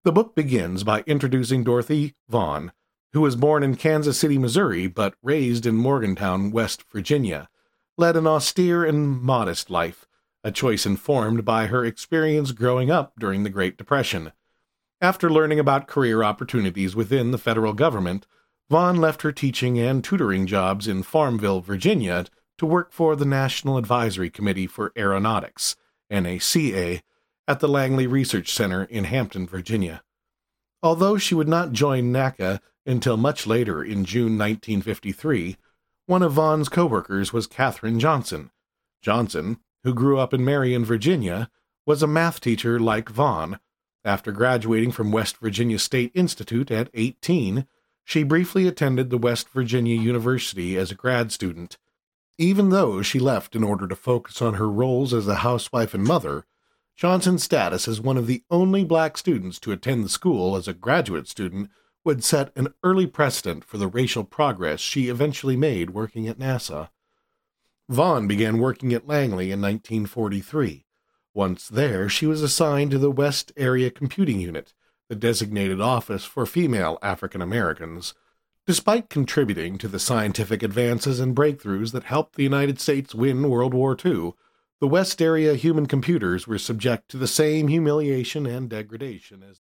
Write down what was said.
The book begins by introducing Dorothy Vaughan, who was born in Kansas City, Missouri, but raised in Morgantown, West Virginia, led an austere and modest life, a choice informed by her experience growing up during the Great Depression. After learning about career opportunities within the federal government, Vaughan left her teaching and tutoring jobs in Farmville, Virginia, to work for the National Advisory Committee for Aeronautics, NACA, at the Langley Research Center in Hampton, Virginia. Although she would not join NACA until much later in June 1953, one of Vaughan's co-workers was Katherine Johnson. Johnson, who grew up in Marion, Virginia, was a math teacher like Vaughan. After graduating from West Virginia State Institute at 18, she briefly attended the West Virginia University as a grad student. Even though she left in order to focus on her roles as a housewife and mother, Johnson's status as one of the only black students to attend the school as a graduate student would set an early precedent for the racial progress she eventually made working at NASA. Vaughan began working at Langley in 1943. Once there, she was assigned to the West Area Computing Unit, the designated office for female African Americans. Despite contributing to the scientific advances and breakthroughs that helped the United States win World War II, the West Area human computers were subject to the same humiliation and degradation as